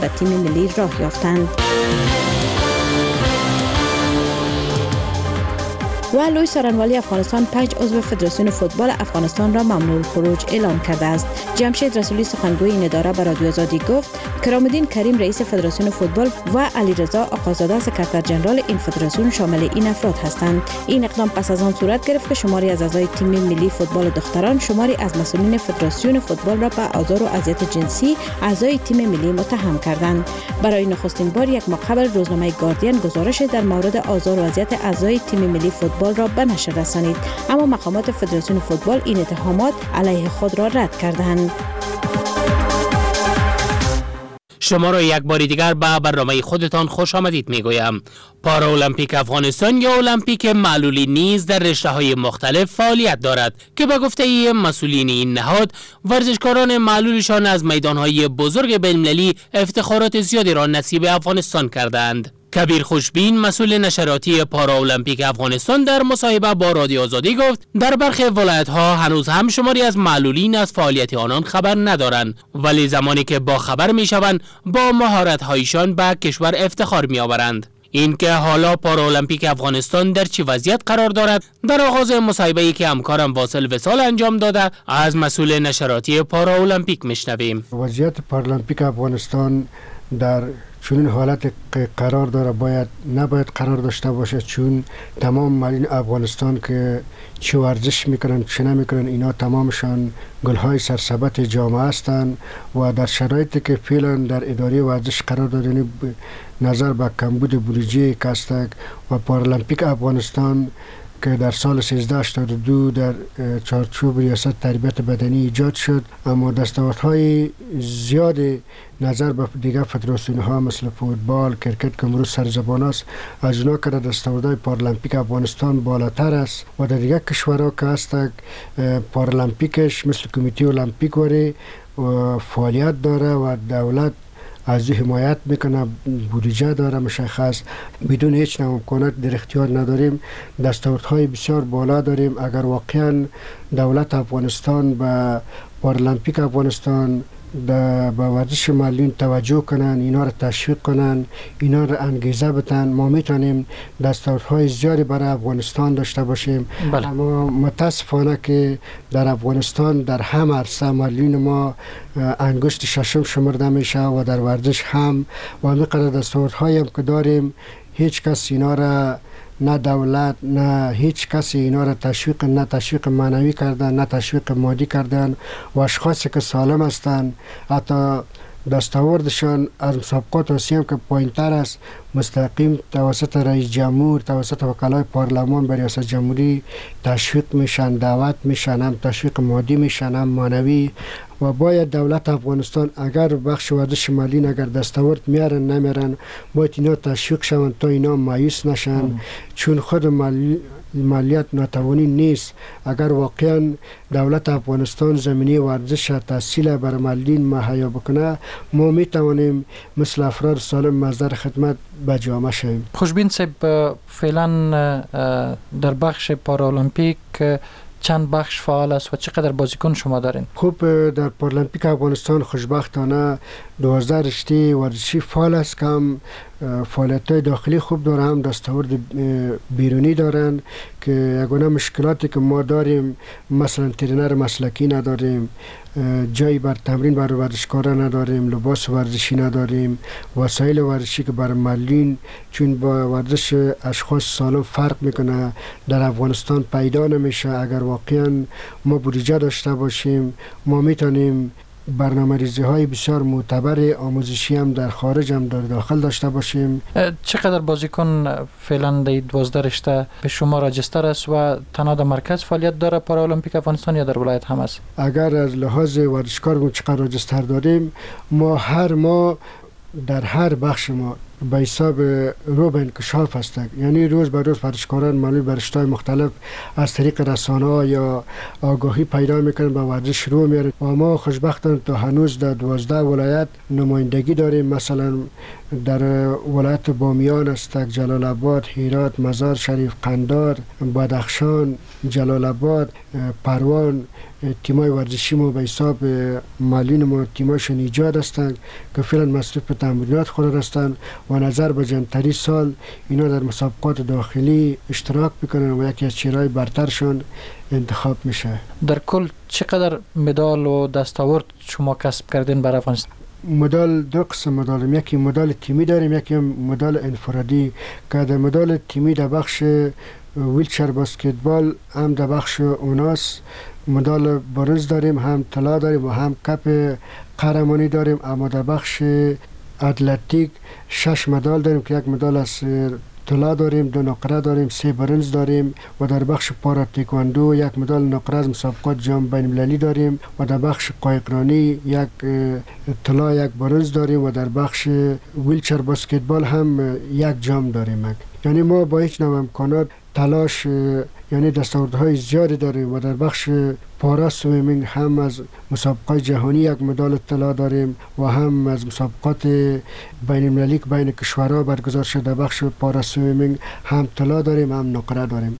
به تیم ملی راه یافتند. و لوی سارنوالی افغانستان 5 عضو فدراسیون فوتبال افغانستان را ممنوع الخروج اعلام کرده است. جمشید رسولی سخنگوی این اداره به رادیو آزادی گفت کرام‌الدین کریم رئیس فدراسیون فوتبال و علیرضا آقازاده سکرتر ژنرال این فدراسیون شامل این افراد هستند. این اقدام پس از آن صورت گرفت که شماری از اعضای تیم ملی فوتبال دختران شماری از مسئولین فدراسیون فوتبال را به آزار و اذیت جنسی اعضای تیم ملی متهم کردند. برای نخستین بار یک ماه قبل روزنامه گاردین گزارش در مورد آزار و اذیت اعضای تیم ملی فوتبال را به نشر رسانید، اما مقامات فدراسیون فوتبال این اتهامات علیه خود را رد کردند. شما را یک بار دیگر به برنامه خودتان خوش آمدید میگویم. پارالمپیک افغانستان یا المپیک معلولی نیز در رشته‌های مختلف فعالیت دارد که به گفته مسئولین این نهاد ورزشکاران معلولشان از میدانهای بزرگ بین‌المللی افتخارات زیادی را نصیب افغانستان کردند. کبیر خوشبین مسئول نشراتی پارالمپیک افغانستان در مصاحبه با رادیو آزادی گفت در برخی ولایت‌ها هنوز هم شماری از معلولین از فعالیت آنان خبر ندارند، ولی زمانی که با خبر میشوند با مهارت‌هایشان به کشور افتخار می‌آورند. این که حالا پارالمپیک افغانستان در چه وضعیت قرار دارد در آغاز مصاحبه‌ای که همکارم واصل وصال انجام داده از مسئول نشراتی پارالمپیک میشنویم. وضعیت پارالمپیک افغانستان در چون حالت قرار داره نباید قرار داشته باشه، چون تمام معلولین افغانستان که چه ورزش میکنن چه نمیکنن اینا تمامشان گلهای سرسبت جامعه هستند و در شرایطی که فعلا در اداره ورزش قرار داره نظر به کمبود بودجه کاستک و پارالمپیک افغانستان که در سال 1382 در چارچوب ریاست تربیت بدنی ایجاد شد، اما دستاوردهای زیاد نظر به دیگر فدراسیون ها مثل فوتبال، کرکت که امروز سرزبان است، از اونا که دستاوردهای پارالمپیک افغانستان بالاتر است و در دیگر کشورها که هست پارالمپیکش مثل کمیته المپیک وری فعالیت داره و دولت از او حمایت میکنه، بودجه داره مشخص، بدون هیچ نوع امکانات در اختیار نداریم. دستاوردهای بسیار بالا داریم. اگر واقعا دولت افغانستان به پارالمپیک افغانستان به ورزش معلولین توجه کنن، اینا را تشویق کنن، اینا را انگیزه بدن، ما میتونیم دستاوردهای زیادی برای افغانستان داشته باشیم. بله. اما متاسفانه که در افغانستان در هم عرصه معلولین ما انگشت ششم شمرده میشه و در ورزش هم و همینقدر دستاوردهایی هم که داریم هیچ کس اینا را نه دولت نه هیچ کسی اینا را تشویق نه تشویق معنوی کردن نه تشویق مادی کردن و اشخاصی که سالم هستند حتی دستاوردشان از مسابقات آسیا هم که پایین‌تر است مستقیم توسط رئیس جمهور توسط وکلای پارلمان به ریاست جمهوری تشویق میشن، دعوت میشن، هم تشویق مادی میشن هم معنوی. و باید دولت افغانستان اگر بخش ورزش معلولین اگر دستاورد میارن نمیارن باید اینا تشویق شوند تا اینا مایوس نشن، چون خود مالیات ناتوانی نیست. اگر واقعا دولت افغانستان زمینی ورزش تحصیل بر معلولین مهیا بکنه ما میتوانیم مثل افراد سالم مصدر خدمت به جامعه شویم. خوشبین صاحب، فعلا در بخش پارالمپیک چند بخش فعال است و چقدر بازیکن شما دارین؟ خوب، در پارالمپیک افغانستان خوشبختانه 12 رشته ورزشی فعال است که هم فعالیت‌های داخلی خوب داره هم دستاورد بیرونی دارن که یگانه مشکلاتی که ما داریم مثلا ترینر مسلکی نداریم، جایی بر تمرین برای ورزشکاران نداریم، لباس ورزشی نداریم، وسایل ورزشی که برای معلولین چون با ورزش اشخاص سالم فرق میکنه در افغانستان پیدا نمیشه. اگر واقعا ما بودجه داشته باشیم ما میتونیم برنامه‌ریزی های بسیار معتبر آموزشی هم در خارج هم در داخل داشته باشیم. چقدر بازیکن فعلا در 12 رشته به شما راجستر است و تنها در مرکز فعالیت داره پارالمپیک افغانستان یا در ولایت هم است؟ اگر از لحاظ ورزشکار چقدر راجستر داریم، ما هر ماه در هر بخش ما به حساب رو به انکشاف هستند، یعنی روز به روز ورزشکاران معلول به رشته‌های مختلف از طریق رسانه‌ها یا آگاهی پیدا میکنن به ورزش رو میارن و ما خوشبختانه تا هنوز در 12 ولایت نمایندگی داریم. مثلا در ولایت بامیان است، جلال آباد، هرات، مزار شریف، قندار، بدخشان، جلال آباد، پروان، تیمای ورزشی ما به حساب مالین ما تیماشون ایجاد هستند که فعلا مصروف به تمرینات خود هستند و نظر به جمع‌تری سال اینا در مسابقات داخلی اشتراک بکنن و یکی از چهرهای برترشون انتخاب میشه. در کل چقدر مدال و دستاورد شما کسب کردین برای افغانستان؟ مدال دو قسم مدال، یکی مدال تیمی داریم، یکی مدال انفرادی. که در مدال تیمی در بخش ویلچر بسکتبال هم در بخش اوناس مدال برنز داریم، هم طلا داریم و هم کپ قهرمانی داریم. اما در بخش اتلتیک 6 مدال داریم که یک مدال از طلا داریم، 2 نقره داریم، 3 برنز داریم و در بخش پارا تایکواندو 1 مدال نقره از مسابقات جام بین المللی داریم و در بخش قایقرانی 1 طلا 1 برنز داریم و در بخش ویلچر بسکتبال هم 1 جام داریم. یعنی ما با هیچ نوع امکانات تلاش یعنی دستاوردهای زیادی داریم و در بخش پارا سویمینگ هم از مسابقات جهانی 1 مدال طلا داریم و هم از مسابقات بین المللی که بین کشورها برگزار شده در بخش پارا سویمینگ هم طلا داریم هم نقره داریم.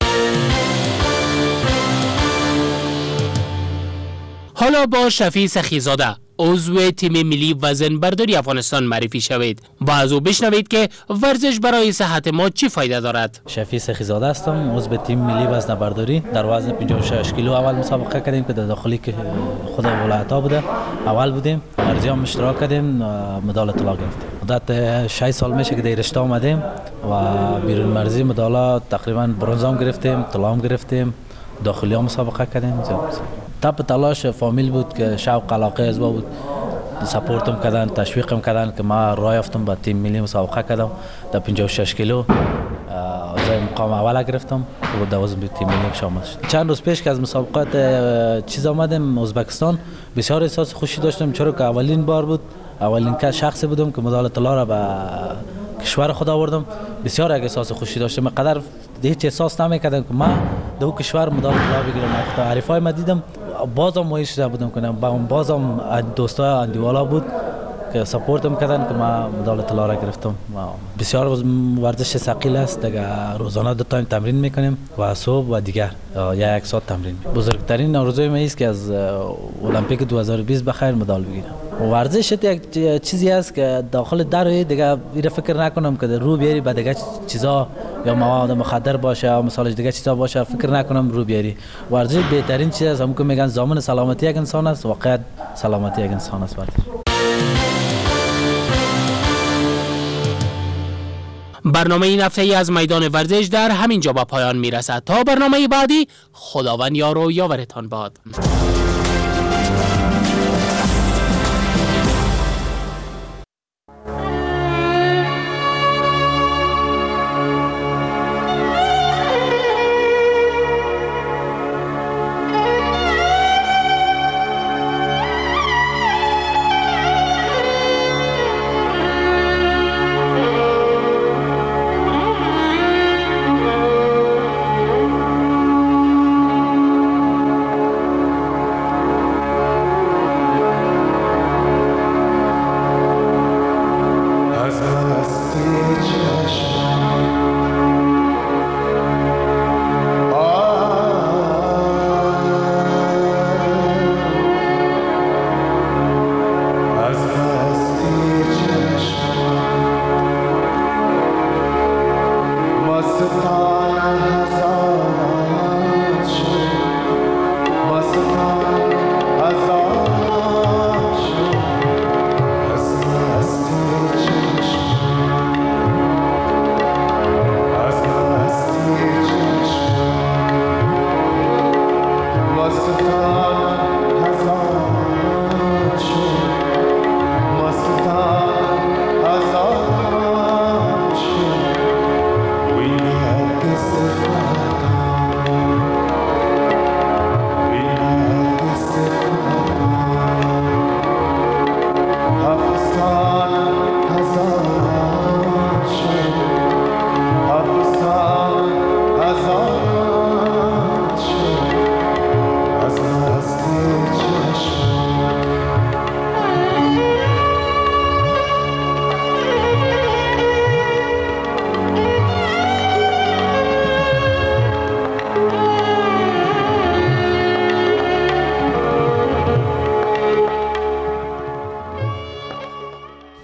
حالا با شفیع سخیزاده عضو تیم ملی وزن برداری افغانستان معرفی شوید و از او بشنوید که ورزش برای صحت ما چی فایده دارد. شفیع سخیزاده هستم، عضو تیم ملی وزن برداری. در وزن 56 کیلو اول مسابقه کردیم که در داخلی که خود ولایت‌ها بوده اول بودیم. ارزیام اشتراک کردیم، مدال طلا گرفتیم. مدت 6 سال میشه که در رشته آمدیم و بیرون مرزی مدالات تقریبا برنز هم گرفتیم، طلا هم گرفتیم، داخلی هم مسابقه کردیم. تب تلاش فامیل بود که شوق علاقه از بود، سپورتم کردن، تشویقم کردن که ما راه یافتم با تیم ملی مسابقه کردم. در 56 کیلو مقام اول گرفتم و در وزن تیم ملی شامل شدم. چند روز پیش که از مسابقات چیز آمدم ازبکستان، بسیار احساس خوشی داشتم چرا که اولین بار بود، اولین شخصی بودم که مدال طلا را به کشور خود آوردم. بسیار احساس خوشی داشتم، قدر هیچ احساس نمی‌کردم که من دو کشور مدال طلا بگیرم. تا حریفای ما دیدم بازم مایل شده بودم کنم، بازم دوستا اندیوالا بود که سپورتم کردن که ما مدال طلا را گرفتم. بسیار ورزش ثقیل است، دیگه روزانه 2 تایم تمرین میکنیم و صبح و دیگر 1 ساعت تمرین. بزرگترین آرزوی من است که از المپیک 2020 بخیر مدال بگیرم. ورزش یک چیزی است که داخل در دیگه میره فکر نکنم که رو بیاری به دیگه چیزا یا مواد مخدر باشه یا مثلا دیگه چیزا باشه، فکر نکنم رو بیاری. ورزش بهترین چیز است، هم که میگن ضامن سلامتی یک انسان است، واقعا سلامتی یک انسان است ورزش. برنامه این هفته ای از میدان ورزش در همین جا به پایان میرسد. تا برنامه بعدی، خداوند یار و یاورتان باد.